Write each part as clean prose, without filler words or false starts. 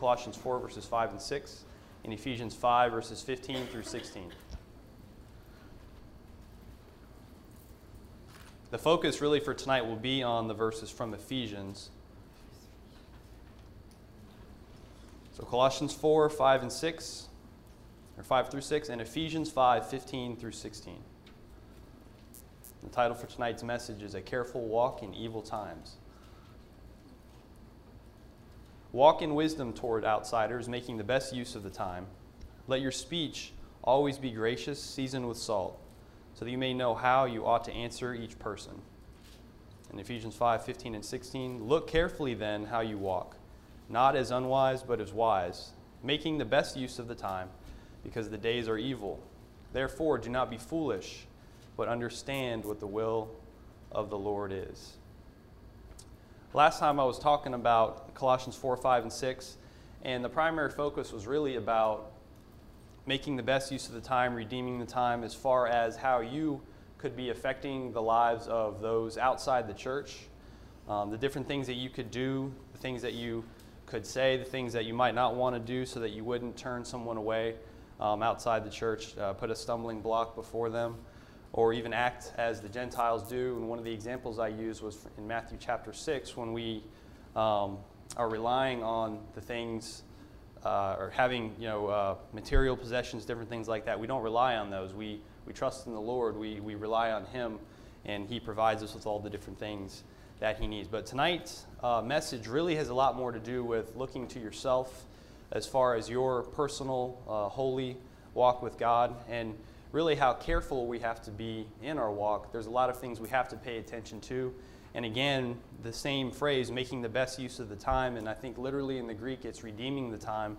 Colossians 4, verses 5 and 6, and Ephesians 5, verses 15 through 16. The focus really for tonight will be on the verses from Ephesians. So Colossians 4, 5 and 6, or 5 through 6, and Ephesians 5, 15 through 16. The title for tonight's message is A Careful Walk in Evil Times. Walk in wisdom toward outsiders, making the best use of the time. Let your speech always be gracious, seasoned with salt, so that you may know how you ought to answer each person. In Ephesians 5, 15 and 16, look carefully then how you walk, not as unwise but as wise, making the best use of the time, because the days are evil. Therefore, do not be foolish, but understand what the will of the Lord is. Last time I was talking about Colossians 4, 5, and 6, and the primary focus was really about making the best use of the time, redeeming the time, as far as how you could be affecting the lives of those outside the church, the different things that you could do, the things that you could say, the things that you might not want to do so that you wouldn't turn someone away outside the church, put a stumbling block before them, or even act as the Gentiles do. And one of the examples I used was in Matthew chapter 6, when we are relying on the things or having material possessions, different things like that. We don't rely on those. We trust in the Lord. We rely on Him, and He provides us with all the different things that He needs. But tonight's message really has a lot more to do with looking to yourself as far as your personal holy walk with God, and really how careful we have to be in our walk. There's a lot of things we have to pay attention to. And again, the same phrase, making the best use of the time, and I think literally in the Greek it's redeeming the time.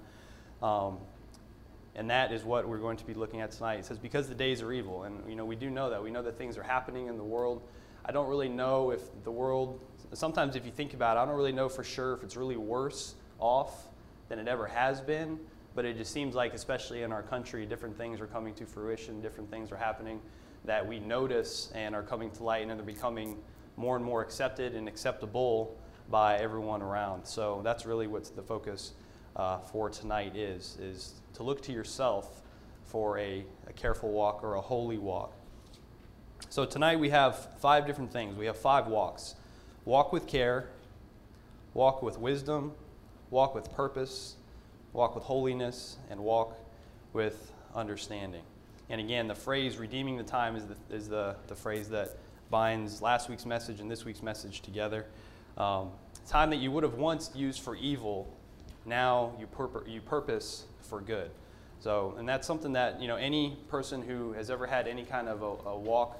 And that is what we're going to be looking at tonight. It says, because the days are evil. And we do know that. We know that things are happening in the world. I don't really know if the world, sometimes if you think about it, I don't really know for sure if it's really worse off than it ever has been. But it just seems like, especially in our country, different things are coming to fruition, different things are happening that we notice and are coming to light, and they're becoming more and more accepted and acceptable by everyone around. So that's really what the focus for tonight is to look to yourself for a careful walk or a holy walk. So tonight we have 5 different things. We have 5 walks. Walk with care, walk with wisdom, walk with purpose, walk with holiness, and walk with understanding. And again, the phrase redeeming the time is the phrase that binds last week's message and this week's message together. Time that you would have once used for evil, now you purpose for good. So, and that's something that any person who has ever had any kind of a walk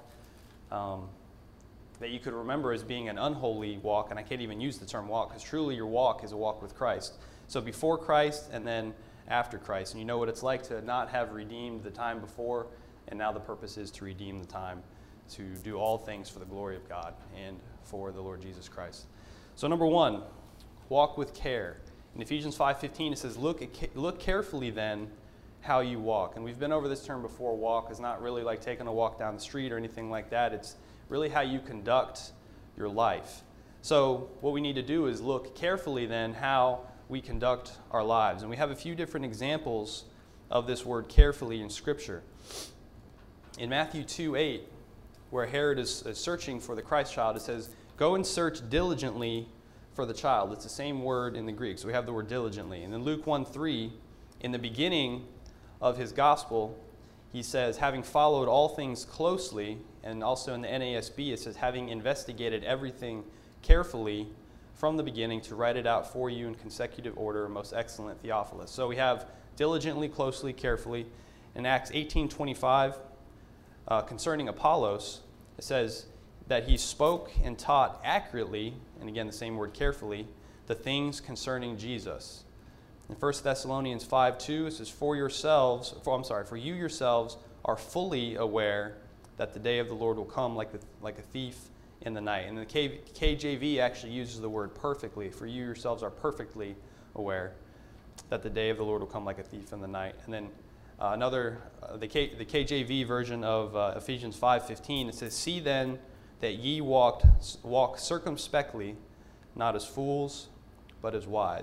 that you could remember as being an unholy walk, and I can't even use the term walk because truly your walk is a walk with Christ. So before Christ and then after Christ. And you know what it's like to not have redeemed the time before, and now the purpose is to redeem the time, to do all things for the glory of God and for the Lord Jesus Christ. So number 1, walk with care. In Ephesians 5:15 it says, look carefully then how you walk. And we've been over this term before. Walk is not really like taking a walk down the street or anything like that. It's really how you conduct your life. So what we need to do is look carefully then how we conduct our lives. And we have a few different examples of this word carefully in Scripture. In Matthew 2:8, where Herod is searching for the Christ child, it says, go and search diligently for the child. It's the same word in the Greek, so we have the word diligently. And then Luke 1:3, in the beginning of his gospel, he says, having followed all things closely, and also in the NASB it says, having investigated everything carefully from the beginning to write it out for you in consecutive order, most excellent Theophilus. So we have diligently, closely, carefully. In Acts 18:25, concerning Apollos, it says that he spoke and taught accurately, and again the same word carefully, the things concerning Jesus. In 1 Thessalonians 5:2, it says, for you yourselves are fully aware that the day of the Lord will come like a thief in the night. And the KJV actually uses the word perfectly. For you yourselves are perfectly aware that the day of the Lord will come like a thief in the night. And then the KJV version of Ephesians 5:15, it says, see then that ye walk circumspectly, not as fools, but as wise.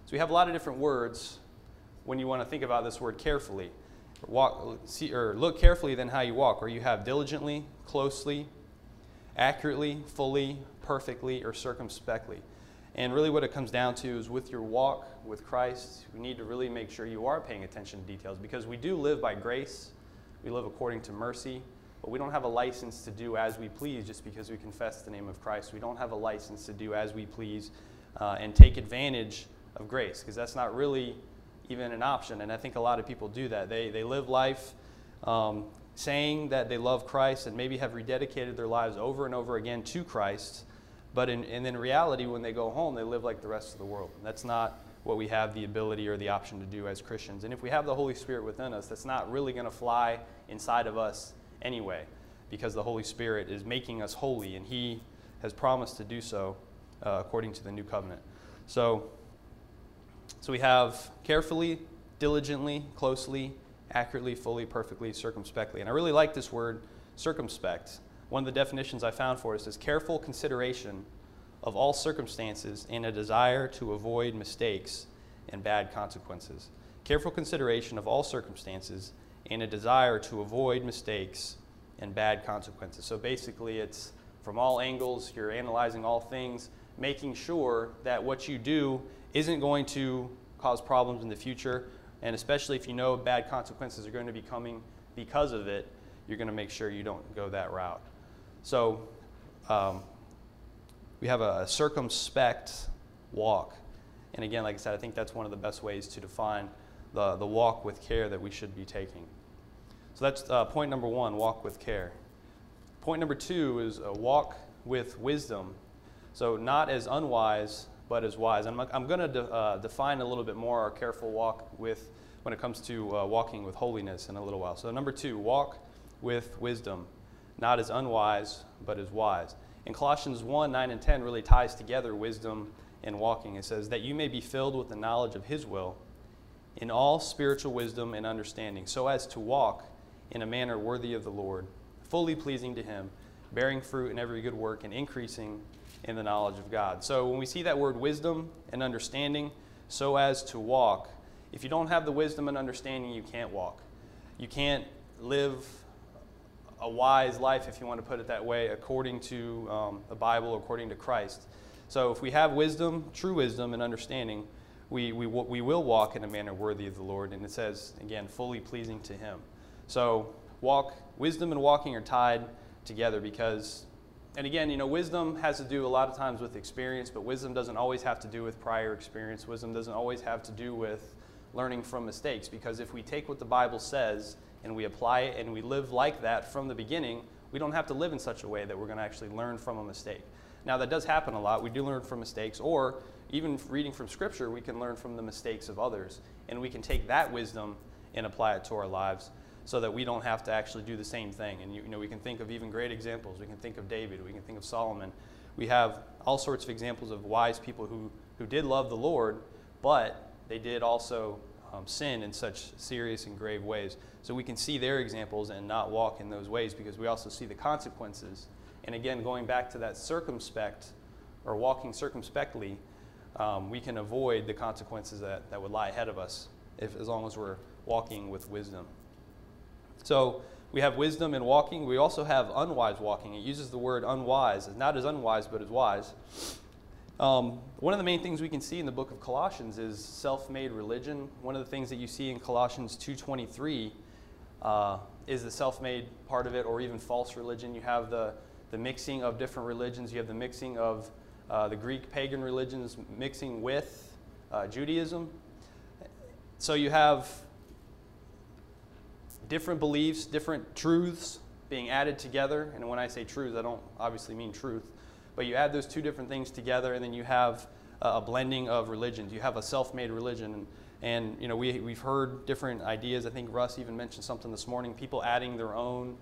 So we have a lot of different words when you want to think about this word carefully. Look carefully then how you walk, or you have diligently, closely, accurately, fully, perfectly, or circumspectly. And really what it comes down to is with your walk with Christ, you need to really make sure you are paying attention to details, because we do live by grace, we live according to mercy, but we don't have a license to do as we please just because we confess the name of Christ. We don't have a license to do as we please and take advantage of grace, because that's not really even an option. And I think a lot of people do that. They live life saying that they love Christ and maybe have rededicated their lives over and over again to Christ, but in reality, when they go home, they live like the rest of the world. That's not what we have the ability or the option to do as Christians. And if we have the Holy Spirit within us, that's not really going to fly inside of us anyway, because the Holy Spirit is making us holy, and He has promised to do so according to the new covenant. So we have carefully, diligently, closely, accurately, fully, perfectly, circumspectly. And I really like this word, circumspect. One of the definitions I found for it is careful consideration of all circumstances and a desire to avoid mistakes and bad consequences. Careful consideration of all circumstances and a desire to avoid mistakes and bad consequences. So basically it's from all angles, you're analyzing all things, making sure that what you do isn't going to cause problems in the future, and especially if you know bad consequences are going to be coming because of it, you're going to make sure you don't go that route. So we have a circumspect walk. And again, like I said, I think that's one of the best ways to define the walk with care that we should be taking. So that's point number one, walk with care. Point number two is walk with wisdom. So not as unwise, but as wise. I'm going to define a little bit more our careful walk with when it comes to walking with holiness in a little while. So number two, walk with wisdom. Not as unwise, but as wise. In Colossians 1, 9 and 10 really ties together wisdom and walking. It says, that you may be filled with the knowledge of His will in all spiritual wisdom and understanding, so as to walk in a manner worthy of the Lord, fully pleasing to Him, bearing fruit in every good work and increasing in the knowledge of God. So when we see that word wisdom and understanding, so as to walk, if you don't have the wisdom and understanding, you can't walk. You can't live a wise life, if you want to put it that way, according to the Bible, according to Christ. So if we have wisdom, true wisdom and understanding, we will walk in a manner worthy of the Lord. And it says, again, fully pleasing to Him. So wisdom and walking are tied together because, and again, wisdom has to do a lot of times with experience, but wisdom doesn't always have to do with prior experience. Wisdom doesn't always have to do with learning from mistakes, because if we take what the Bible says and we apply it and we live like that from the beginning, we don't have to live in such a way that we're going to actually learn from a mistake. Now, that does happen a lot. We do learn from mistakes, or even reading from Scripture, we can learn from the mistakes of others, and we can take that wisdom and apply it to our lives so that we don't have to actually do the same thing. And we can think of even great examples. We can think of David. We can think of Solomon. We have all sorts of examples of wise people who did love the Lord, but they did also sin in such serious and grave ways. So we can see their examples and not walk in those ways, because we also see the consequences. And again, going back to that circumspect, or walking circumspectly, we can avoid the consequences that would lie ahead of us as long as we're walking with wisdom. So we have wisdom in walking. We also have unwise walking. It uses the word unwise, not as unwise, but as wise. One of the main things we can see in the book of Colossians is self-made religion. One of the things that you see in Colossians 2:23 is the self-made part of it, or even false religion. You have the mixing of different religions. You have the mixing of the Greek pagan religions mixing with Judaism. So you have different beliefs, different truths being added together. And when I say truths, I don't obviously mean truth. But you add those two different things together, and then you have a blending of religions. You have a self-made religion. And we've heard different ideas. I think Russ even mentioned something this morning, people adding their own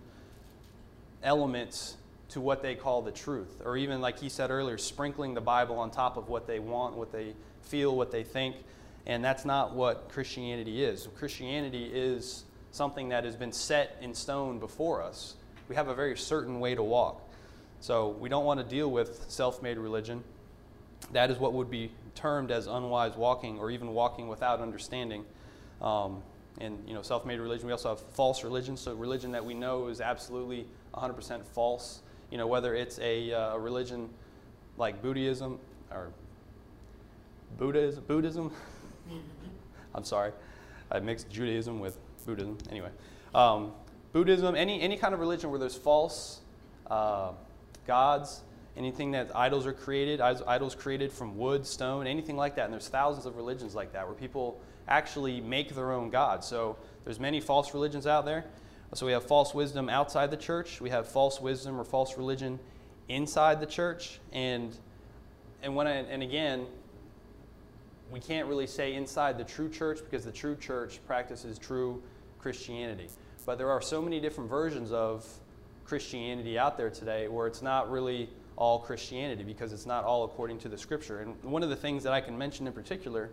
elements to what they call the truth. Or even, like he said earlier, sprinkling the Bible on top of what they want, what they feel, what they think. And that's not what Christianity is. Christianity is something that has been set in stone before us. We have a very certain way to walk. So we don't want to deal with self-made religion. That is what would be termed as unwise walking or even walking without understanding. And, self-made religion. We also have false religion, so religion that we know is absolutely 100% false. Whether it's a religion like Buddhism or Buddhism. I'm sorry, I mixed Judaism with Buddhism. Anyway, Buddhism, any kind of religion where there's false gods, anything that idols are created, idols created from wood, stone, anything like that. And there's thousands of religions like that where people actually make their own God. So there's many false religions out there. So we have false wisdom outside the church. We have false wisdom or false religion inside the church. And again, we can't really say inside the true church because the true church practices true Christianity. But there are so many different versions of Christianity out there today where it's not really all Christianity because it's not all according to the Scripture. And one of the things that I can mention in particular,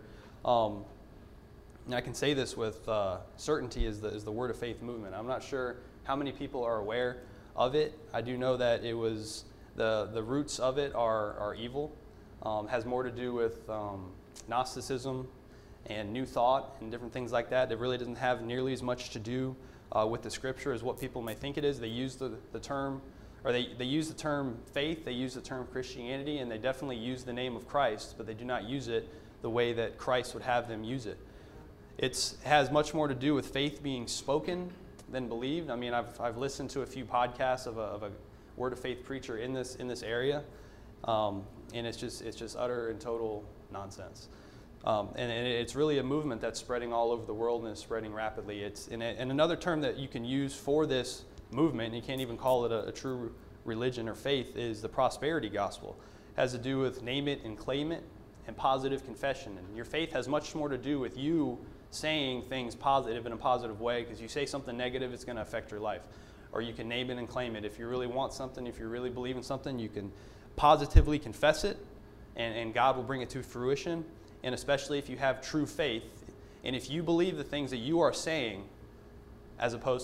and I can say this with certainty, is the Word of Faith movement. I'm not sure how many people are aware of it. I do know that it was the roots of it are evil. Has more to do with Gnosticism and New Thought and different things like that. It really doesn't have nearly as much to do with the Scripture as what people may think it is. They use the term, or they use the term faith, they use the term Christianity, and they definitely use the name of Christ, but they do not use it the way that Christ would have them use it. It has much more to do with faith being spoken than believed. I mean, I've listened to a few podcasts of a Word of Faith preacher in this area, and it's just utter and total nonsense. And it's really a movement that's spreading all over the world and is spreading rapidly. And another term that you can use for this movement, and you can't even call it a true religion or faith, is the prosperity gospel. It has to do with name it and claim it and positive confession. And your faith has much more to do with you saying things positive in a positive way, because you say something negative, it's going to affect your life. Or you can name it and claim it. If you really want something, if you really believe in something, you can positively confess it, and God will bring it to fruition. And especially if you have true faith, and if you believe the things that you are saying, as opposed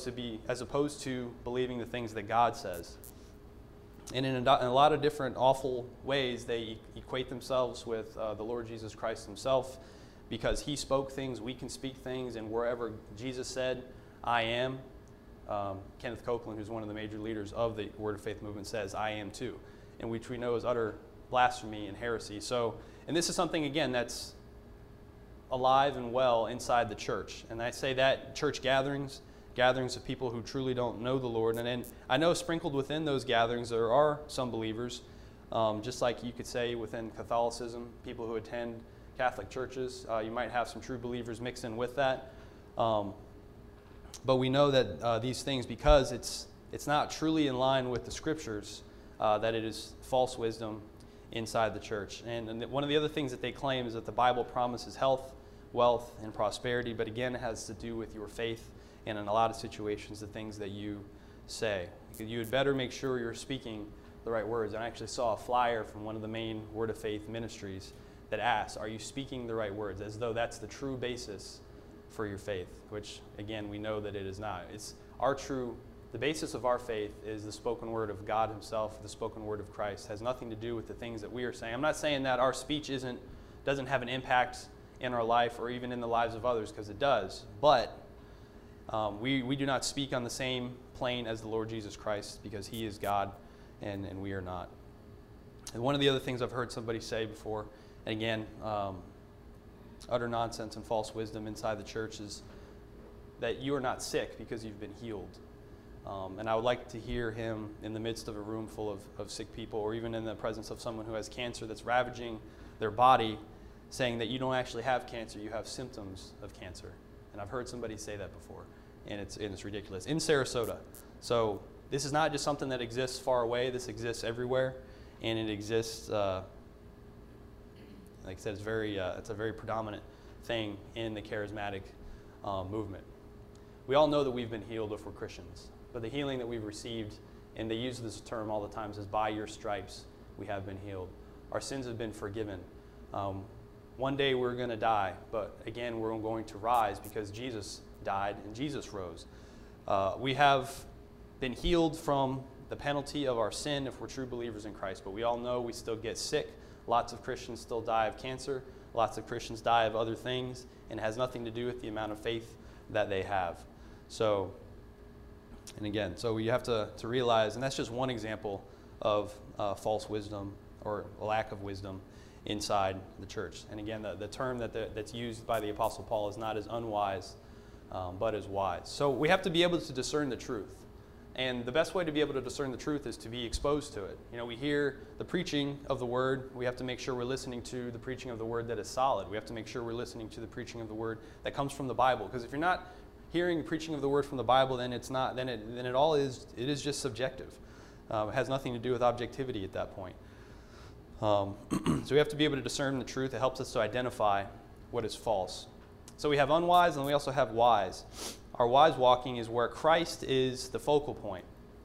to believing the things that God says. And in a lot of different awful ways, they equate themselves with the Lord Jesus Christ himself, because he spoke things, we can speak things, and wherever Jesus said, I am, Kenneth Copeland, who's one of the major leaders of the Word of Faith movement, says, I am too, and which we know is utter blasphemy and heresy. So, and this is something, again, that's alive and well inside the church. And I say that church gatherings of people who truly don't know the Lord. And then I know sprinkled within those gatherings there are some believers, just like you could say within Catholicism, people who attend Catholic churches. You might have some true believers mixed in with that. But we know that these things, because it's not truly in line with the Scriptures, that it is false wisdom inside the church. And one of the other things that they claim is that the Bible promises health, wealth, and prosperity, but again, it has to do with your faith, and in a lot of situations, the things that you say. You had better make sure you're speaking the right words. And I actually saw a flyer from one of the main Word of Faith ministries that asks, are you speaking the right words? As though that's the true basis for your faith, which, again, we know that it is not. The basis of our faith is the spoken word of God himself, the spoken word of Christ. It has nothing to do with the things that we are saying. I'm not saying that our speech doesn't have an impact in our life or even in the lives of others, because it does. But we do not speak on the same plane as the Lord Jesus Christ, because he is God and we are not. And one of the other things I've heard somebody say before, and again, utter nonsense and false wisdom inside the church, is that you are not sick because you've been healed. And I would like to hear him in the midst of a room full of sick people, or even in the presence of someone who has cancer that's ravaging their body, saying that you don't actually have cancer, you have symptoms of cancer. And I've heard somebody say that before, and it's ridiculous. In Sarasota. So this is not just something that exists far away. This exists everywhere, and it exists, like I said, it's a very predominant thing in the charismatic movement. We all know that we've been healed if we're Christians. But the healing that we've received, and they use this term all the time, says, by your stripes we have been healed. Our sins have been forgiven. One day we're going to die, but again, we're going to rise because Jesus died and Jesus rose. We have been healed from the penalty of our sin if we're true believers in Christ, but we all know we still get sick. Lots of Christians still die of cancer. Lots of Christians die of other things, and it has nothing to do with the amount of faith that they have. So, and again, so you have to realize, and that's just one example of false wisdom or lack of wisdom inside the church. And again, the term that's used by the Apostle Paul is not as unwise, but as wise. So we have to be able to discern the truth. And the best way to be able to discern the truth is to be exposed to it. You know, we hear the preaching of the Word. We have to make sure we're listening to the preaching of the Word that is solid. We have to make sure we're listening to the preaching of the Word that comes from the Bible. Because if you're not hearing the preaching of the Word from the Bible, then it's not. Then it is just subjective. It has nothing to do with objectivity at that point. So we have to be able to discern the truth. It helps us to identify what is false. So we have unwise and we also have wise. Our wise walking is where Christ is the focal point.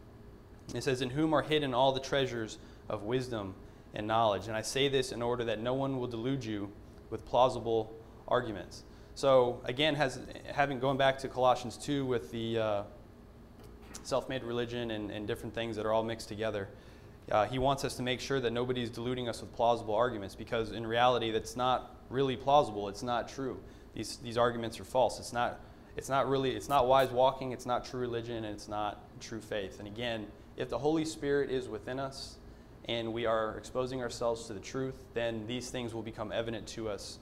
It says, in whom are hidden all the treasures of wisdom and knowledge. And I say this in order that no one will delude you with plausible arguments. So again, going back to Colossians 2 with the self-made religion and different things that are all mixed together, he wants us to make sure that nobody's deluding us with plausible arguments, because in reality that's not really plausible. It's not true. These arguments are false. It's not wise walking, it's not true religion, and it's not true faith. And again, if the Holy Spirit is within us and we are exposing ourselves to the truth, then these things will become evident to us.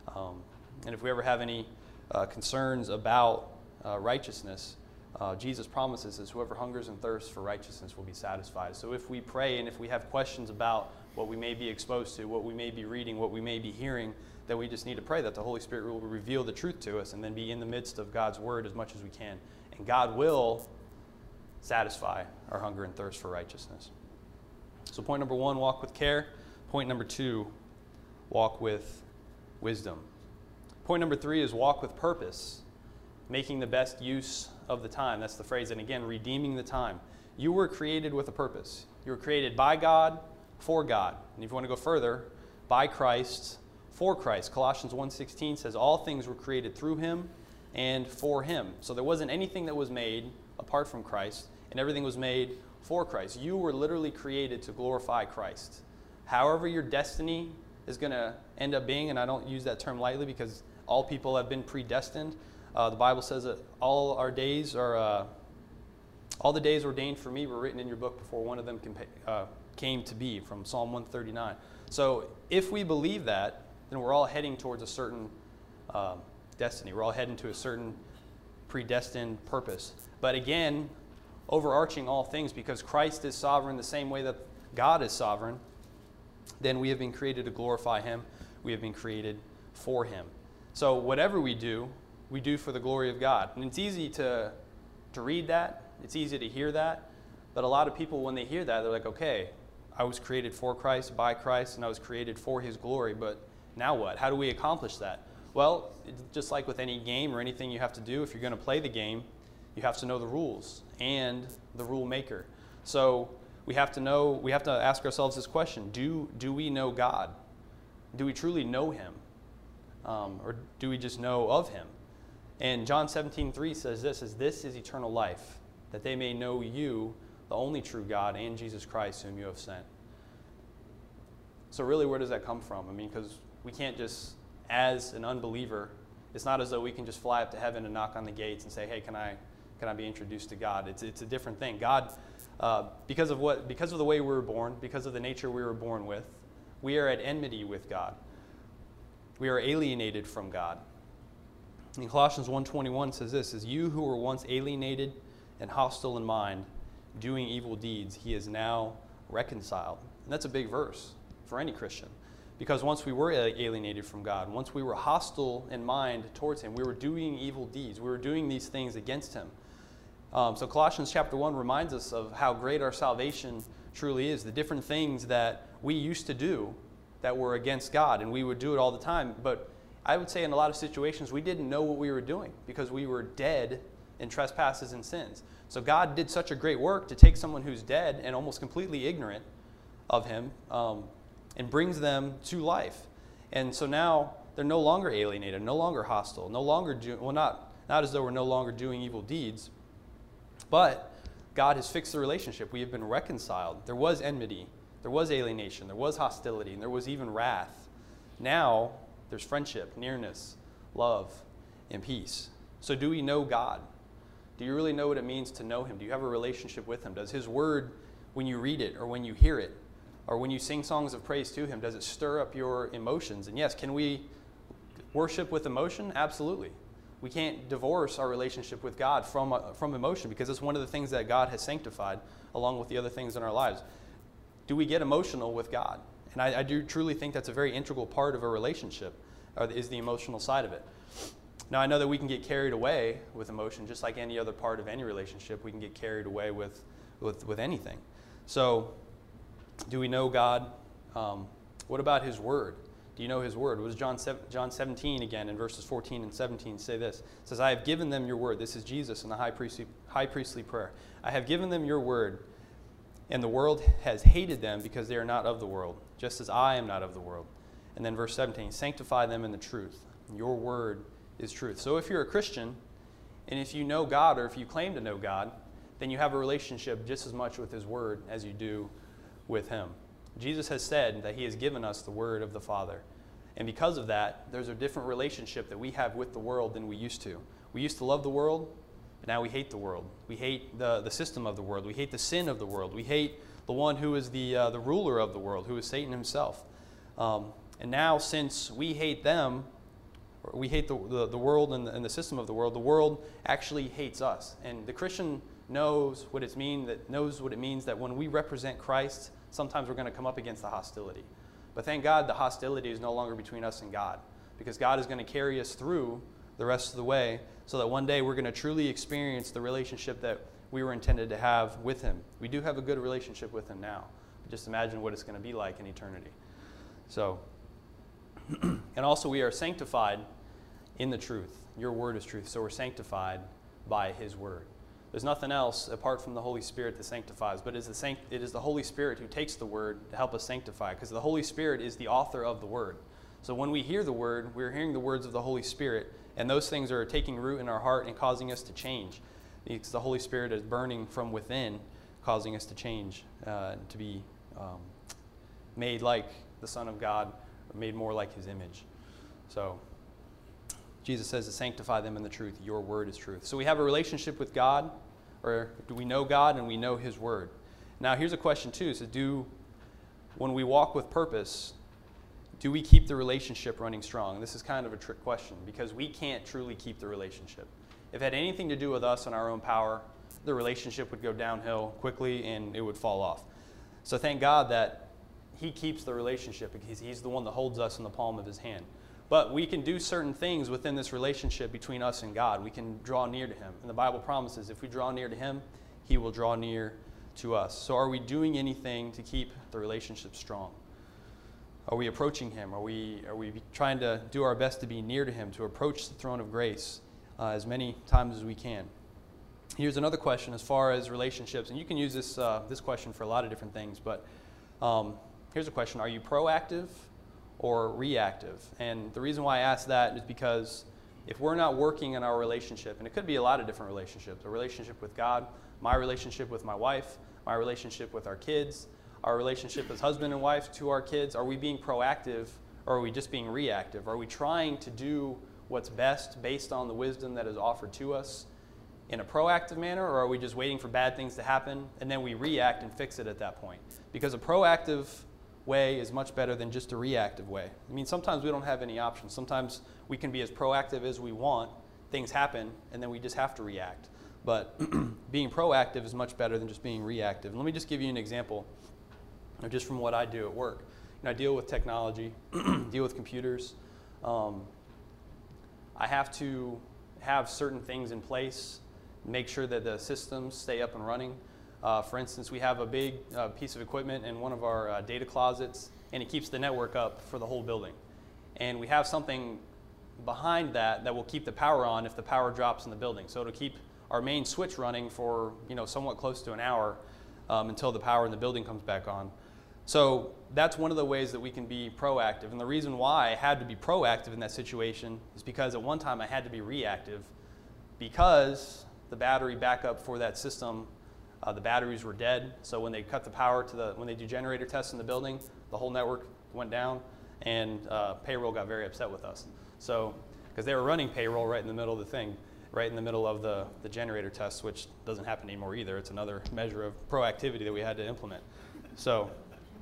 And if we ever have any concerns about righteousness, Jesus promises us whoever hungers and thirsts for righteousness will be satisfied. So if we pray and if we have questions about what we may be exposed to, what we may be reading, what we may be hearing, then we just need to pray that the Holy Spirit will reveal the truth to us and then be in the midst of God's Word as much as we can. And God will satisfy our hunger and thirst for righteousness. So point number 1, walk with care. Point number 2, walk with wisdom. Point number 3 is walk with purpose, making the best use of the time. That's the phrase. And again, redeeming the time. You were created with a purpose. You were created by God, for God. And if you want to go further, by Christ, for Christ. Colossians 1:16 says all things were created through him and for him. So there wasn't anything that was made apart from Christ, and everything was made for Christ. You were literally created to glorify Christ. However your destiny is going to end up being, and I don't use that term lightly because all people have been predestined. The Bible says that all the days ordained for me were written in your book before one of them came to be, from Psalm 139. So if we believe that, then we're all heading towards a certain destiny. We're all heading to a certain predestined purpose. But again, overarching all things, because Christ is sovereign the same way that God is sovereign, then we have been created to glorify him. We have been created for him. So whatever we do for the glory of God. And it's easy to read that. It's easy to hear that. But a lot of people, when they hear that, they're like, okay, I was created for Christ, by Christ, and I was created for his glory. But now what? How do we accomplish that? Well, just like with any game or anything you have to do, if you're going to play the game, you have to know the rules and the rule maker. So we have to ask ourselves this question: Do we know God? Do we truly know him? Or do we just know of him? And John 17:3 says this is eternal life, that they may know you, the only true God, and Jesus Christ, whom you have sent. So really, where does that come from? I mean, because we can't just, as an unbeliever, it's not as though we can just fly up to heaven and knock on the gates and say, hey, can I be introduced to God? It's a different thing. God, because of the way we were born, because of the nature we were born with, we are at enmity with God. We are alienated from God. In Colossians 1:21 says this, is you who were once alienated and hostile in mind, doing evil deeds, he is now reconciled. And that's a big verse for any Christian. Because once we were alienated from God, once we were hostile in mind towards him, we were doing evil deeds. We were doing these things against him. So Colossians chapter 1 reminds us of how great our salvation truly is. The different things that we used to do that were against God, and we would do it all the time. But I would say in a lot of situations we didn't know what we were doing because we were dead in trespasses and sins. So God did such a great work to take someone who's dead and almost completely ignorant of him, and brings them to life. And so now they're no longer alienated, no longer hostile, no longer not as though we're no longer doing evil deeds, but God has fixed the relationship. We have been reconciled. There was enmity There was alienation, there was hostility, and there was even wrath. Now, there's friendship, nearness, love, and peace. So do we know God? Do you really know what it means to know him? Do you have a relationship with him? Does his word, when you read it or when you hear it, or when you sing songs of praise to him, does it stir up your emotions? And yes, can we worship with emotion? Absolutely. We can't divorce our relationship with God from emotion, because it's one of the things that God has sanctified along with the other things in our lives. Do we get emotional with God? And I do truly think that's a very integral part of a relationship, is the emotional side of it. Now, I know that we can get carried away with emotion, just like any other part of any relationship. We can get carried away with anything. So, do we know God? What about his word? Do you know his word? What does John 17 again in verses 14 and 17 say this? It says, I have given them your word. This is Jesus in the high priestly prayer. I have given them your word, and the world has hated them because they are not of the world, just as I am not of the world. And then verse 17, sanctify them in the truth. Your word is truth. So if you're a Christian, and if you know God, or if you claim to know God, then you have a relationship just as much with his word as you do with him. Jesus has said that he has given us the word of the Father. And because of that, there's a different relationship that we have with the world than we used to. We used to love the world, but now we hate the world. We hate the system of the world. We hate the sin of the world. We hate the one who is the ruler of the world, who is Satan himself. And now, since we hate them, or we hate the world and the system of the world actually hates us. And the Christian knows what it means that when we represent Christ, sometimes we're going to come up against the hostility. But thank God the hostility is no longer between us and God, because God is going to carry us through the rest of the way so that one day we're going to truly experience the relationship that we were intended to have with him. We do have a good relationship with him now. But just imagine what it's going to be like in eternity. So, and also we are sanctified in the truth. Your word is truth. So we're sanctified by his word. There's nothing else apart from the Holy Spirit that sanctifies, but it is the Holy Spirit who takes the word to help us sanctify, because the Holy Spirit is the author of the word. So when we hear the word, we're hearing the words of the Holy Spirit, and those things are taking root in our heart and causing us to change. Because the Holy Spirit is burning from within, causing us to change, to be made like the Son of God, or made more like his image. So Jesus says to sanctify them in the truth. Your word is truth. So we have a relationship with God, or do we know God and we know his word? Now here's a question too. So when we walk with purpose, do we keep the relationship running strong? This is kind of a trick question, because we can't truly keep the relationship. If it had anything to do with us and our own power, the relationship would go downhill quickly and it would fall off. So thank God that he keeps the relationship, because he's the one that holds us in the palm of his hand. But we can do certain things within this relationship between us and God. We can draw near to him. And the Bible promises if we draw near to him, he will draw near to us. So are we doing anything to keep the relationship strong? Are we approaching him? Are we trying to do our best to be near to him, to approach the throne of grace as many times as we can? Here's another question as far as relationships. And you can use this question for a lot of different things. But here's a question. Are you proactive or reactive? And the reason why I ask that is because if we're not working in our relationship, and it could be a lot of different relationships, a relationship with God, my relationship with my wife, my relationship with our kids, our relationship as husband and wife to our kids, are we being proactive or are we just being reactive? Are we trying to do what's best based on the wisdom that is offered to us in a proactive manner, or are we just waiting for bad things to happen and then we react and fix it at that point? Because a proactive way is much better than just a reactive way. I mean, sometimes we don't have any options. Sometimes we can be as proactive as we want, things happen, and then we just have to react. But being proactive is much better than just being reactive. And let me just give you an example just from what I do at work. I deal with technology, deal with computers. I have to have certain things in place, make sure that the systems stay up and running. For instance, we have a big piece of equipment in one of our data closets, and it keeps the network up for the whole building. And we have something behind that will keep the power on if the power drops in the building. So it'll keep our main switch running for somewhat close to an hour until the power in the building comes back on. So that's one of the ways that we can be proactive. And the reason why I had to be proactive in that situation is because at one time I had to be reactive, because the battery backup for that system The batteries were dead, so when they cut the power to when they do generator tests in the building, the whole network went down, and payroll got very upset with us. So, because they were running payroll right in the middle of the thing, right in the middle of the generator tests, which doesn't happen anymore either. It's another measure of proactivity that we had to implement. So,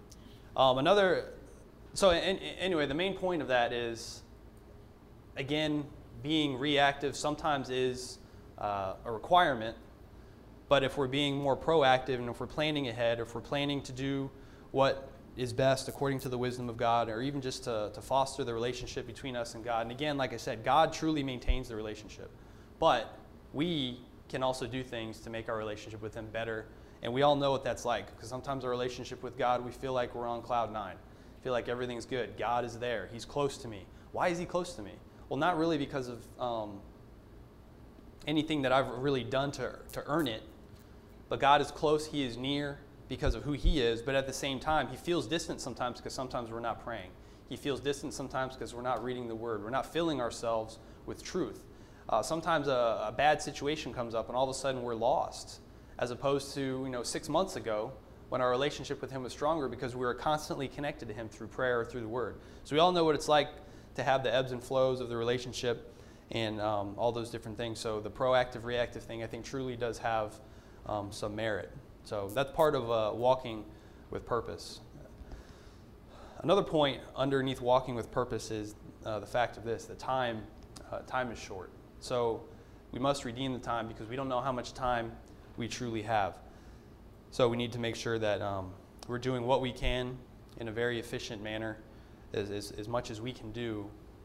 anyway, the main point of that is, again, being reactive sometimes is a requirement, but if we're being more proactive and if we're planning ahead, if we're planning to do what is best according to the wisdom of God, or even just to foster the relationship between us and God. And again, like I said, God truly maintains the relationship, but we can also do things to make our relationship with Him better. And we all know what that's like, because sometimes our relationship with God, we feel like we're on cloud nine. Feel like everything's good. God is there. He's close to me. Why is He close to me? Well, not really because of anything that I've really done to earn it, but God is close. He is near because of who He is, but at the same time, He feels distant sometimes because sometimes we're not praying. He feels distant sometimes because we're not reading the Word. We're not filling ourselves with truth. Sometimes a bad situation comes up and all of a sudden we're lost, as opposed to 6 months ago when our relationship with Him was stronger because we were constantly connected to Him through prayer or through the Word. So we all know what it's like to have the ebbs and flows of the relationship and all those different things. So the proactive, reactive thing, I think, truly does have some merit. So that's part of walking with purpose. Another point underneath walking with purpose is the fact of this, that time is short. So we must redeem the time because we don't know how much time we truly have. So we need to make sure that we're doing what we can in a very efficient manner, as much as we can do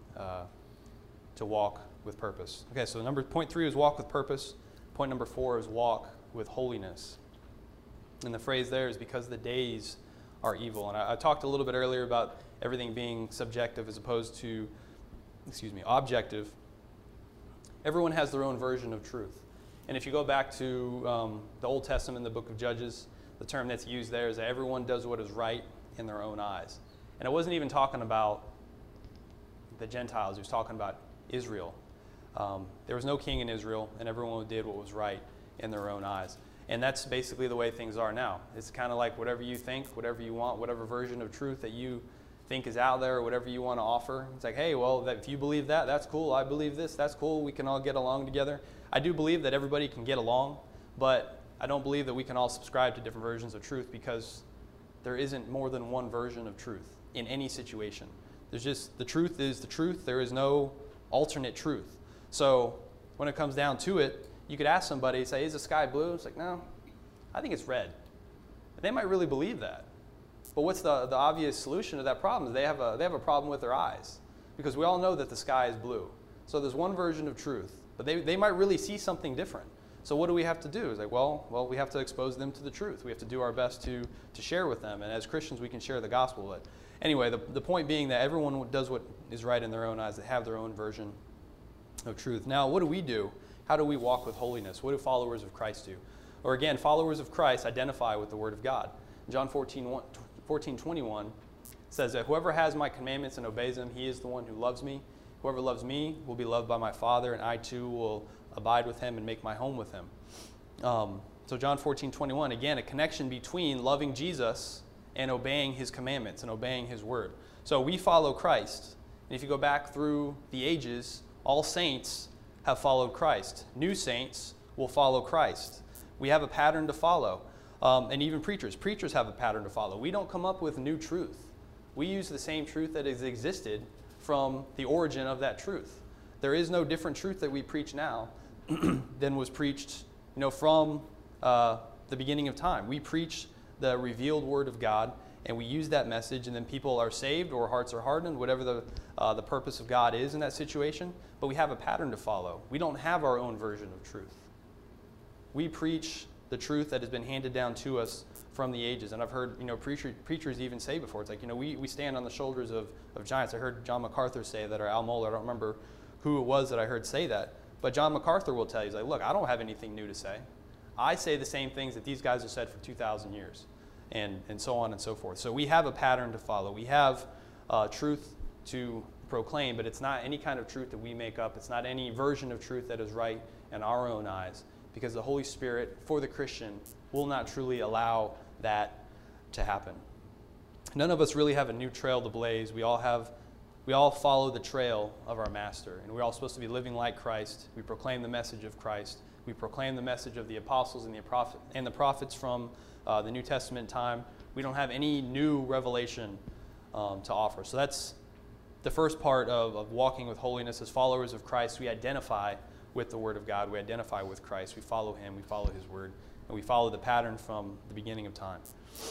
to walk with purpose. Okay, so point 3 is walk with purpose. Point number 4 is walk with holiness. And the phrase there is because the days are evil. And I talked a little bit earlier about everything being subjective as opposed to, objective. Everyone has their own version of truth. And if you go back to the Old Testament, the book of Judges, the term that's used there is that everyone does what is right in their own eyes. And it wasn't even talking about the Gentiles. It was talking about Israel. There was no king in Israel, and everyone did what was right in their own eyes. And that's basically the way things are now. It's kind of like whatever you think, whatever you want, whatever version of truth that you think is out there, or whatever you want to offer. It's like, hey, well, if you believe that, that's cool. I believe this, that's cool. We can all get along together. I do believe that everybody can get along, but I don't believe that we can all subscribe to different versions of truth, because there isn't more than one version of truth in any situation. There's just, the truth is the truth. There is no alternate truth. So when it comes down to it, you could ask somebody, say, is the sky blue? It's like, no, I think it's red. They might really believe that. But what's the obvious solution to that problem? They have a problem with their eyes, because we all know that the sky is blue. So there's one version of truth, but they might really see something different. So what do we have to do? It's like, well, we have to expose them to the truth. We have to do our best to share with them. And as Christians, we can share the gospel. But anyway, the point being that everyone does what is right in their own eyes. They have their own version of truth. Now, what do we do? How do we walk with holiness? What do followers of Christ do? Or again, followers of Christ identify with the Word of God. John 14:21 says that whoever has my commandments and obeys them, he is the one who loves me. Whoever loves me will be loved by my Father, and I too will abide with him and make my home with him. So John 14:21, again, a connection between loving Jesus and obeying His commandments and obeying His Word. So we follow Christ. And if you go back through the ages, all saints have followed Christ. New saints will follow Christ. We have a pattern to follow. And even preachers. Preachers have a pattern to follow. We don't come up with new truth. We use the same truth that has existed from the origin of that truth. There is no different truth that we preach now than was preached, from the beginning of time. We preach the revealed Word of God, and we use that message, and then people are saved or hearts are hardened, whatever the purpose of God is in that situation. But we have a pattern to follow. We don't have our own version of truth. We preach the truth that has been handed down to us from the ages. And I've heard preachers even say before, it's like, we stand on the shoulders of giants. I heard John MacArthur say that, or Al Mohler, I don't remember who it was that I heard say that. But John MacArthur will tell you, he's like, look, I don't have anything new to say. I say the same things that these guys have said for 2,000 years, and so on and so forth. So we have a pattern to follow. We have truth to proclaim, but it's not any kind of truth that we make up. It's not any version of truth that is right in our own eyes. because the Holy Spirit, for the Christian, will not truly allow that to happen. None of us really have a new trail to blaze. We all follow the trail of our Master, and we're all supposed to be living like Christ. We proclaim the message of Christ. We proclaim the message of the apostles and the prophets from the New Testament time. We don't have any new revelation to offer. So that's the first part of walking with holiness. As followers of Christ, we identify with the Word of God. We identify with Christ. We follow Him. We follow His Word. And we follow the pattern from the beginning of time.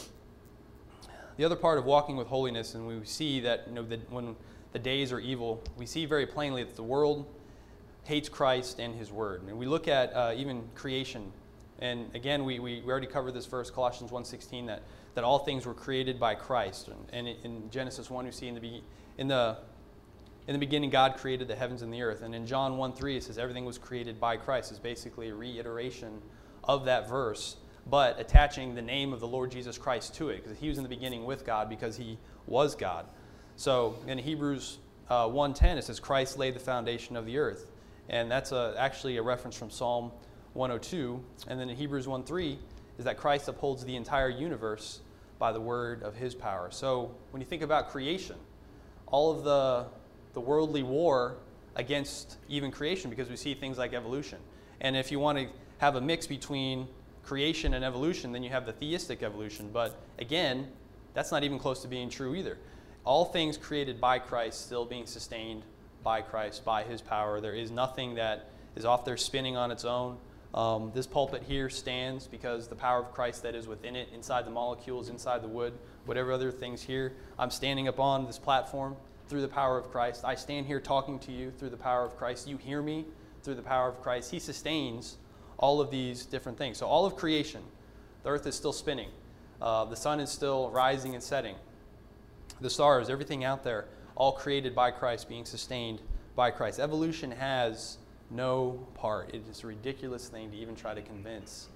The other part of walking with holiness, and we see that when the days are evil, we see very plainly that the world hates Christ and His Word. And we look at even creation. And again, we already covered this verse, Colossians 1:16, that all things were created by Christ. And in Genesis 1, we see in the beginning, God created the heavens and the earth. And in John 1:3, it says everything was created by Christ. It's basically a reiteration of that verse, but attaching the name of the Lord Jesus Christ to it, because He was in the beginning with God because He was God. So in Hebrews 1:10, it says Christ laid the foundation of the earth. And that's actually a reference from Psalm 102. And then in Hebrews 1:3 is that Christ upholds the entire universe by the word of His power. So when you think about creation, all of the worldly war against even creation, because we see things like evolution. And if you want to have a mix between creation and evolution, then you have the theistic evolution. But again, that's not even close to being true either. All things created by Christ still being sustained by Christ, by His power. There is nothing that is off there spinning on its own. This pulpit here stands because the power of Christ that is within it, inside the molecules, inside the wood, whatever other things here. I'm standing up on this platform through the power of Christ. I stand here talking to you through the power of Christ. You hear me through the power of Christ. He sustains all of these different things. So all of creation, the earth is still spinning. The sun is still rising and setting. The stars, everything out there, all created by Christ, being sustained by Christ. Evolution has no part. It is a ridiculous thing to even try to convince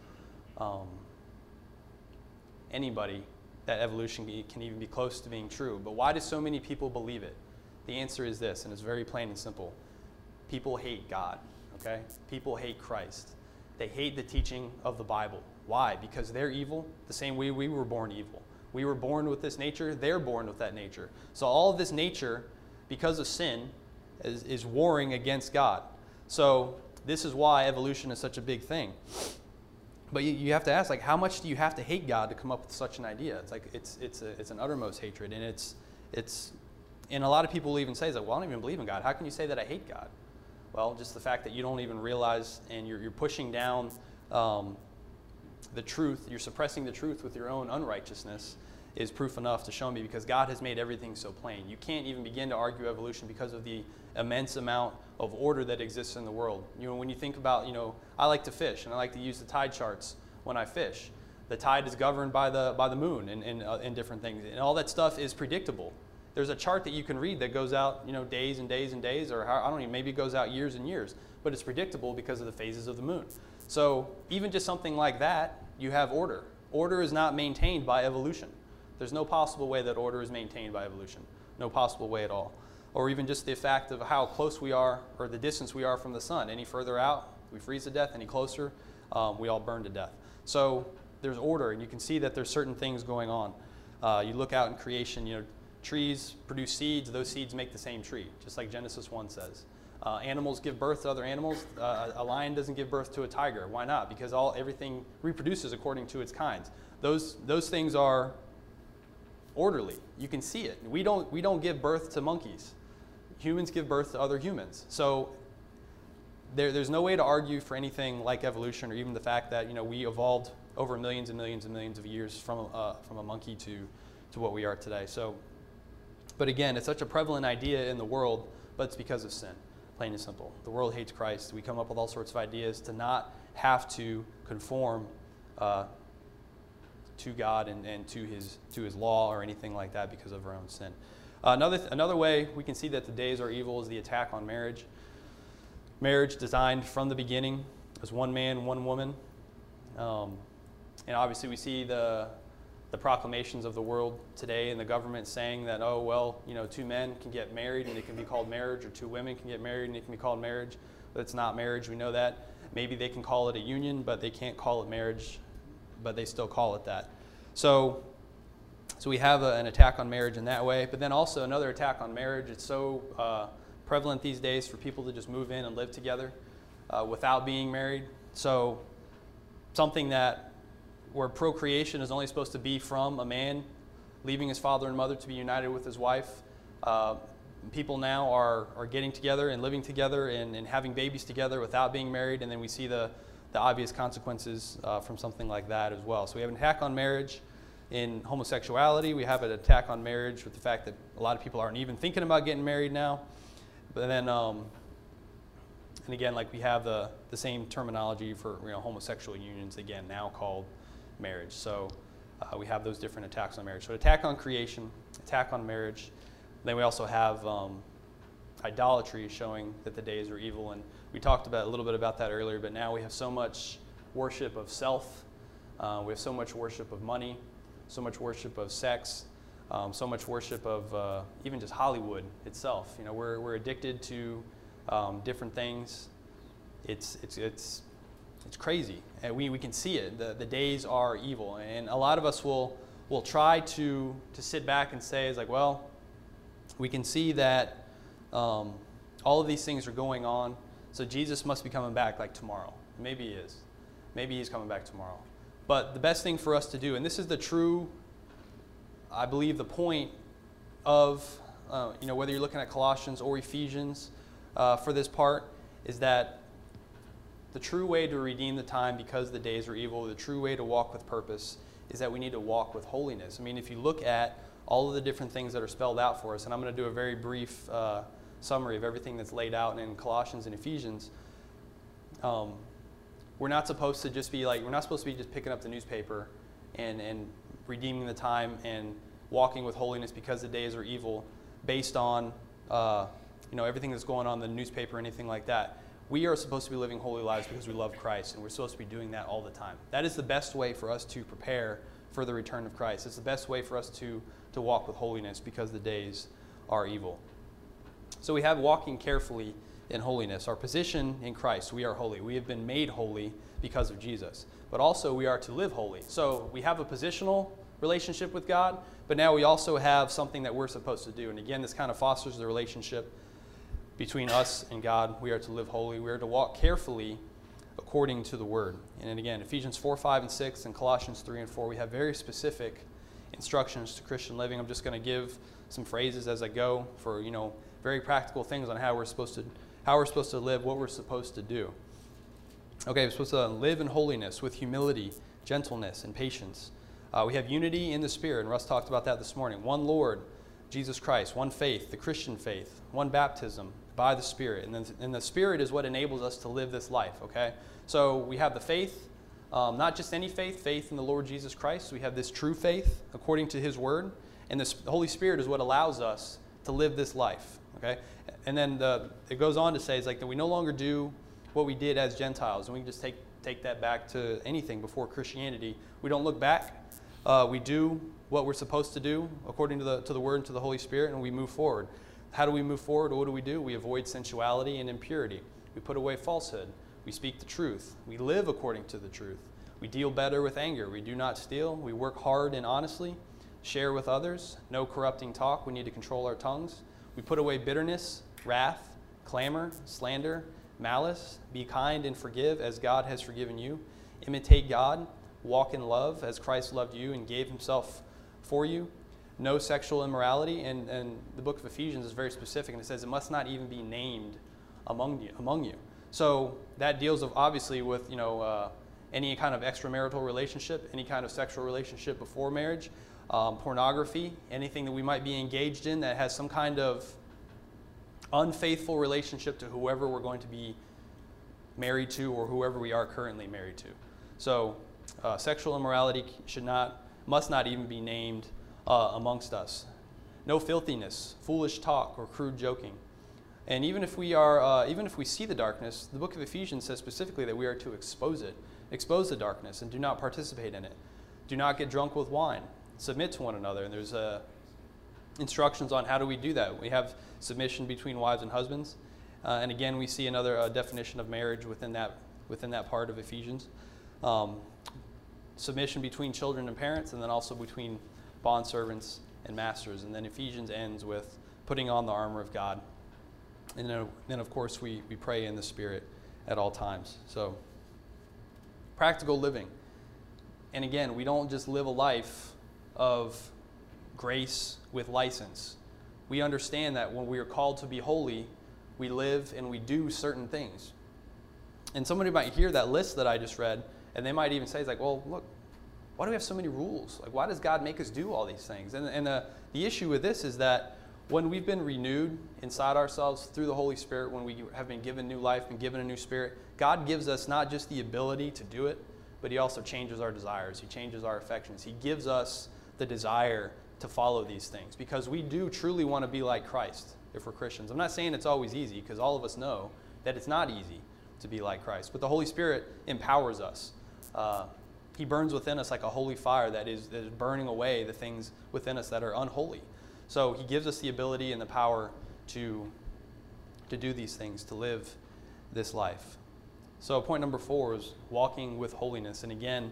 anybody that evolution can even be close to being true. But why do so many people believe it? The answer is this, and it's very plain and simple. People hate God, okay? People hate Christ. They hate the teaching of the Bible. Why? Because they're evil the same way we were born evil. We were born with this nature. They're born with that nature. So all of this nature, because of sin, is warring against God. So this is why evolution is such a big thing. But you have to ask, like, how much do you have to hate God to come up with such an idea? It's like it's an uttermost hatred, and and a lot of people will even say, well, I don't even believe in God. How can you say that I hate God? Well, just the fact that you don't even realize, and you're pushing down the truth, you're suppressing the truth with your own unrighteousness, is proof enough to show me, because God has made everything so plain. You can't even begin to argue evolution because of the immense amount of order that exists in the world. When you think about, I like to fish, and I like to use the tide charts when I fish. The tide is governed by the moon and different things, and all that stuff is predictable. There's a chart that you can read that goes out, days and days and days, or I don't even, maybe it goes out years and years, but it's predictable because of the phases of the moon. So even just something like that, you have order. Order is not maintained by evolution. There's no possible way that order is maintained by evolution. No possible way at all. Or even just the fact of how close we are, or the distance we are from the sun. Any further out, we freeze to death. Any closer, we all burn to death. So there's order, and you can see that there's certain things going on. You look out in creation, trees produce seeds. Those seeds make the same tree, just like Genesis 1 says. Animals give birth to other animals. A lion doesn't give birth to a tiger. Why not? Because everything reproduces according to its kinds. Those things are orderly. You can see it. We don't give birth to monkeys. Humans give birth to other humans. So there's no way to argue for anything like evolution, or even the fact that we evolved over millions and millions and millions of years from a monkey to what we are today. So, but again, it's such a prevalent idea in the world, but it's because of sin, plain and simple. The world hates Christ. We come up with all sorts of ideas to not have to conform to God and to his law or anything like that because of our own sin. Another way we can see that the days are evil is the attack on marriage. Marriage designed from the beginning as one man, one woman. And obviously we see the proclamations of the world today and the government saying that, oh, well, two men can get married and it can be called marriage, or two women can get married and it can be called marriage. It's not marriage, we know that. Maybe they can call it a union, but they can't call it marriage, but they still call it that. So we have an attack on marriage in that way, but then also another attack on marriage. It's so prevalent these days for people to just move in and live together without being married. So something that where procreation is only supposed to be from a man leaving his father and mother to be united with his wife. People now are getting together and living together and having babies together without being married, and then we see the obvious consequences from something like that as well. So we have an attack on marriage in homosexuality. We have an attack on marriage with the fact that a lot of people aren't even thinking about getting married now. But then, and again, like we have the same terminology for homosexual unions, again, now called marriage. So we have those different attacks on marriage. So attack on creation, attack on marriage. Then we also have idolatry, showing that the days are evil. And we talked about a little bit about that earlier, but now we have so much worship of self. We have so much worship of money, so much worship of sex, so much worship of even just Hollywood itself. We're addicted to different things. It's crazy, and we can see it. The days are evil, and a lot of us will try to sit back and say, it's like, well, we can see that all of these things are going on, so Jesus must be coming back like tomorrow. Maybe he is. Maybe he's coming back tomorrow. But the best thing for us to do, and this is the true, I believe, the point of, whether you're looking at Colossians or Ephesians for this part, is that the true way to redeem the time because the days are evil, the true way to walk with purpose, is that we need to walk with holiness. I mean, if you look at all of the different things that are spelled out for us, and I'm going to do a very brief summary of everything that's laid out in Colossians and Ephesians. We're not supposed to just be just picking up the newspaper and redeeming the time and walking with holiness because the days are evil based on everything that's going on in the newspaper or anything like that. We are supposed to be living holy lives because we love Christ, and we're supposed to be doing that all the time. That is the best way for us to prepare for the return of Christ. It's the best way for us to walk with holiness because the days are evil. So we have walking carefully in holiness. Our position in Christ, we are holy. We have been made holy because of Jesus. But also we are to live holy. So we have a positional relationship with God, but now we also have something that we're supposed to do. And again, this kind of fosters the relationship between us and God. We are to live holy. We are to walk carefully according to the Word. And then again, Ephesians 4, 5, and 6, and Colossians 3 and 4, we have very specific instructions to Christian living. I'm just going to give some phrases as I go for, very practical things on how we're supposed to live, what we're supposed to do. Okay, we're supposed to live in holiness with humility, gentleness, and patience. We have unity in the Spirit, and Russ talked about that this morning. One Lord, Jesus Christ, one faith, the Christian faith, one baptism by the Spirit. And the Spirit is what enables us to live this life, okay? So we have the faith, not just any faith, faith in the Lord Jesus Christ. We have this true faith according to His Word, and the Holy Spirit is what allows us to live this life, okay? And then it goes on to say, it's like that we no longer do what we did as Gentiles, and we can just take that back to anything before Christianity. We don't look back. We do what we're supposed to do according to the Word and to the Holy Spirit, and we move forward. How do we move forward? What do? We avoid sensuality and impurity. We put away falsehood. We speak the truth. We live according to the truth. We deal better with anger. We do not steal. We work hard and honestly. Share with others. No corrupting talk. We need to control our tongues. We put away bitterness, wrath, clamor, slander, malice. Be kind and forgive as God has forgiven you. Imitate God. Walk in love as Christ loved you and gave Himself for you. No sexual immorality. And the book of Ephesians is very specific, and it says it must not even be named among you. So that deals obviously with any kind of extramarital relationship, any kind of sexual relationship before marriage, pornography, anything that we might be engaged in that has some kind of unfaithful relationship to whoever we're going to be married to or whoever we are currently married to. So sexual immorality must not even be named amongst us. No filthiness, foolish talk, or crude joking. And even if we see the darkness, the book of Ephesians says specifically that we are to expose the darkness, and do not participate in it. Do not get drunk with wine. Submit to one another. And there's instructions on how do we do that. We have submission between wives and husbands. And again, we see another definition of marriage within that part of Ephesians. Submission between children and parents, and then also between bondservants and masters. And then Ephesians ends with putting on the armor of God. And then of course, we pray in the Spirit at all times. So, practical living. And again, we don't just live a life of grace with license. We understand that when we are called to be holy, we live and we do certain things. And somebody might hear that list that I just read, and they might even say, it's like, well, look, why do we have so many rules? Like, why does God make us do all these things? And the issue with this is that when we've been renewed inside ourselves through the Holy Spirit, when we have been given new life and given a new spirit, God gives us not just the ability to do it, but He also changes our desires. He changes our affections. He gives us the desire to follow these things because we do truly want to be like Christ if we're Christians. I'm not saying it's always easy, because all of us know that it's not easy to be like Christ. But the Holy Spirit empowers us. He burns within us like a holy fire that is burning away the things within us that are unholy. So He gives us the ability and the power to do these things, to live this life. So point number 4 is walking with holiness. And again,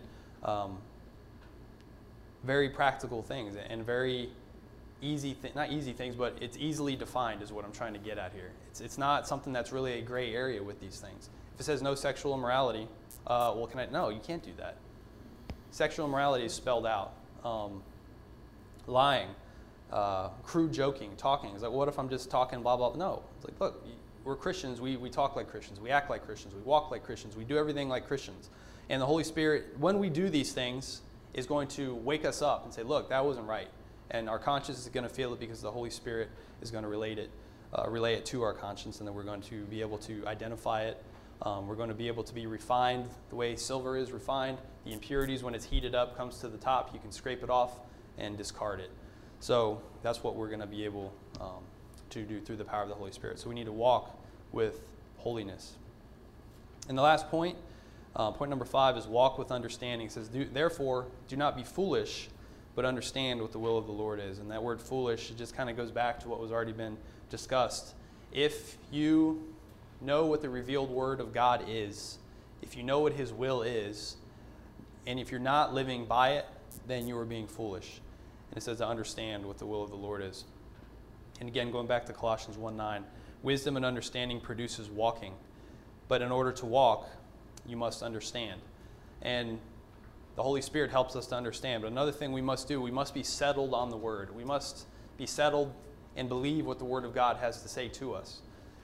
very practical things and very easy, not easy things, but it's easily defined is what I'm trying to get at here. It's not something that's really a gray area with these things. If it says no sexual immorality, no, you can't do that. Sexual immorality is spelled out. Lying, crude joking, talking. It's like, what if I'm just talking blah, blah, blah? No. It's like, look, we're Christians. We talk like Christians. We act like Christians. We walk like Christians. We do everything like Christians. And the Holy Spirit, when we do these things, is going to wake us up and say, look, that wasn't right. And our conscience is going to feel it because the Holy Spirit is going to relay it to our conscience, and then we're going to be able to identify it. We're going to be able to be refined the way silver is refined. The impurities, when it's heated up, comes to the top. You can scrape it off and discard it. So that's what we're going to be able to do through the power of the Holy Spirit. So we need to walk with holiness. And the last point, point number 5, is walk with understanding. It says, therefore, do not be foolish, but understand what the will of the Lord is. And that word foolish, it just kind of goes back to what was already been discussed. If you know what the revealed word of God is, if you know what His will is, and if you're not living by it, then you are being foolish. And it says to understand what the will of the Lord is. And again, going back to Colossians 1:9, wisdom and understanding produces walking. But in order to walk, you must understand. And the Holy Spirit helps us to understand. But another thing we must do, we must be settled on the Word. We must be settled and believe what the Word of God has to say to us.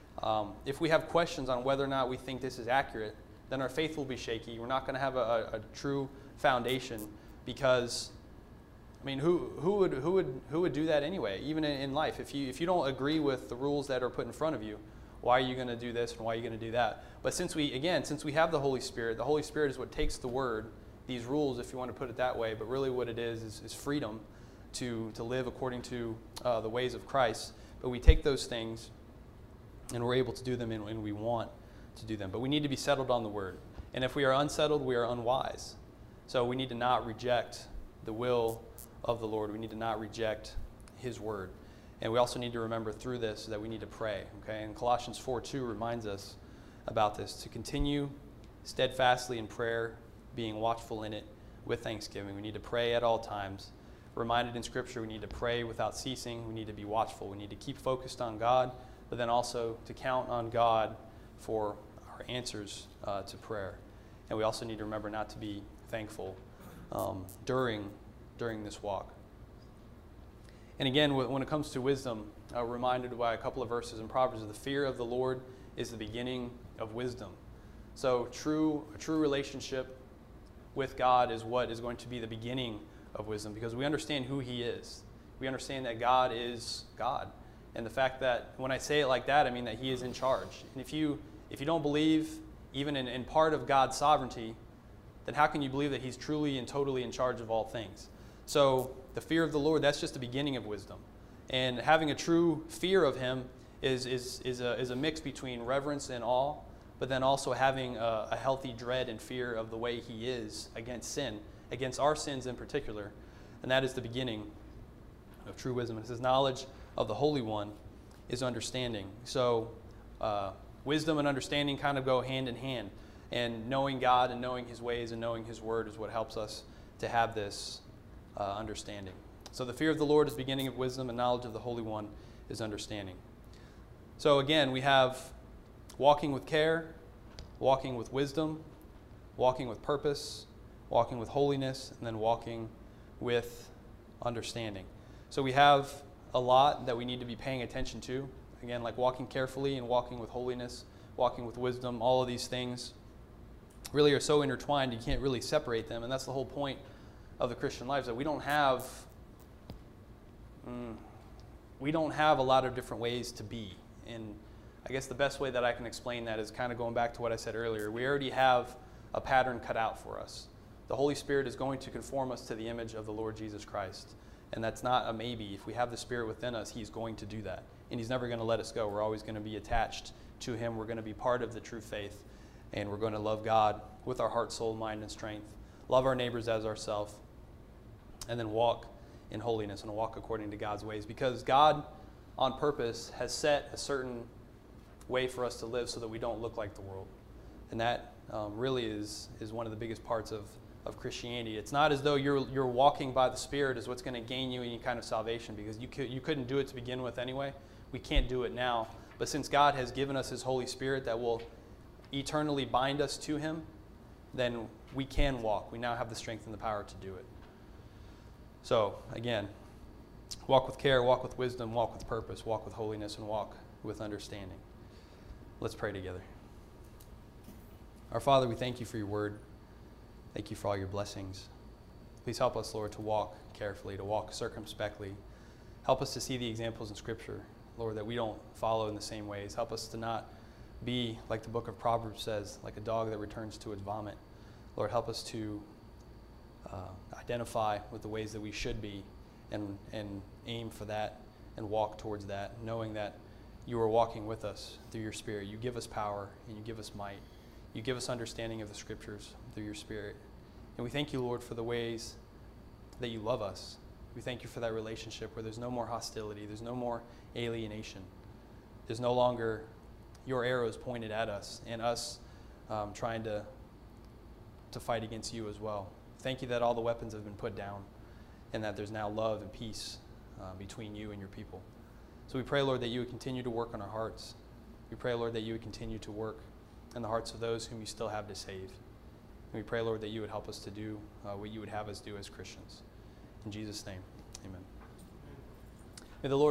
If we have questions on whether or not we think this is accurate, then our faith will be shaky. We're not going to have a true foundation, because, I mean, who would do that anyway? Even in life, if you don't agree with the rules that are put in front of you, why are you going to do this and why are you going to do that? But since we have the Holy Spirit is what takes the Word, these rules, if you want to put it that way, but really what it is freedom to live according to the ways of Christ. But we take those things and we're able to do them, and we want to do them. But we need to be settled on the Word. And if we are unsettled, we are unwise. So we need to not reject the will of the Lord. We need to not reject His Word. And we also need to remember through this that we need to pray. Okay? And Colossians 4:2 reminds us about this, to continue steadfastly in prayer, being watchful in it with thanksgiving. We need to pray at all times. Reminded in Scripture, we need to pray without ceasing. We need to be watchful. We need to keep focused on God, but then also to count on God for our answers to prayer. And we also need to remember not to be thankful during this walk. And again, when it comes to wisdom, I'm reminded by a couple of verses in Proverbs, the fear of the Lord is the beginning of wisdom. So a true relationship with God is what is going to be the beginning of wisdom, because we understand who He is. We understand that God is God. And the fact that when I say it like that, I mean that He is in charge. And if you don't believe even in part of God's sovereignty, then how can you believe that He's truly and totally in charge of all things? So the fear of the Lord, that's just the beginning of wisdom. And having a true fear of Him is a mix between reverence and awe, but then also having a healthy dread and fear of the way He is against sin, against our sins in particular. And that is the beginning of true wisdom. It says knowledge of the Holy One is understanding. So wisdom and understanding kind of go hand in hand. And knowing God and knowing his ways and knowing his word is what helps us to have this understanding. So the fear of the Lord is the beginning of wisdom, and knowledge of the Holy One is understanding. So again, we have walking with care, walking with wisdom, walking with purpose, walking with holiness, and then walking with understanding. So we have a lot that we need to be paying attention to. Again, like walking carefully and walking with holiness, walking with wisdom, all of these things really are so intertwined you can't really separate them. And that's the whole point of the Christian life, that we don't have a lot of different ways to be. And I guess the best way that I can explain that is kind of going back to what I said earlier. We already have a pattern cut out for us. The Holy Spirit is going to conform us to the image of the Lord Jesus Christ. And that's not a maybe. If we have the Spirit within us, he's going to do that. And he's never going to let us go. We're always going to be attached to him. We're going to be part of the true faith. And we're going to love God with our heart, soul, mind, and strength. Love our neighbors as ourselves. And then walk in holiness and walk according to God's ways. Because God, on purpose, has set a certain way for us to live so that we don't look like the world. And that really is one of the biggest parts of Christianity. It's not as though you're walking by the Spirit is what's going to gain you any kind of salvation, because you couldn't do it to begin with anyway. We can't do it now. But since God has given us his Holy Spirit that will eternally bind us to him, then we can walk. We now have the strength and the power to do it. So, again, walk with care, walk with wisdom, walk with purpose, walk with holiness, and walk with understanding. Let's pray together. Our Father, we thank you for your word. Thank you for all your blessings. Please help us, Lord, to walk carefully, to walk circumspectly. Help us to see the examples in Scripture, Lord, that we don't follow in the same ways. Help us to not be, like the book of Proverbs says, like a dog that returns to its vomit. Lord, help us to identify with the ways that we should be and aim for that and walk towards that, knowing that you are walking with us through your Spirit. You give us power and you give us might. You give us understanding of the Scriptures through your Spirit. And we thank you, Lord, for the ways that you love us. We thank you for that relationship where there's no more hostility, there's no more alienation. There's no longer your arrows pointed at us and us trying to fight against you as well. Thank you that all the weapons have been put down and that there's now love and peace between you and your people. So we pray, Lord, that you would continue to work on our hearts. We pray, Lord, that you would continue to work in the hearts of those whom you still have to save. And we pray, Lord, that you would help us to do what you would have us do as Christians. In Jesus' name, amen. May the Lord